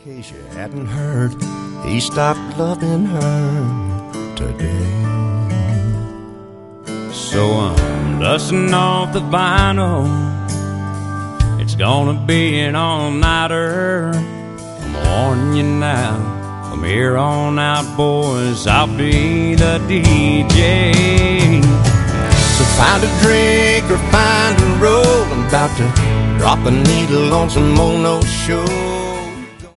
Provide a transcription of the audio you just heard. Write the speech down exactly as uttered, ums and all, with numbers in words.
case you hadn't heard, he stopped loving her today. So I'm dusting off the vinyl. It's gonna be an all-nighter. I'm warning you now, from here on out, boys, I'll be the D J. So find a drink or find a roll. I'm about to drop a needle on some Mono Show.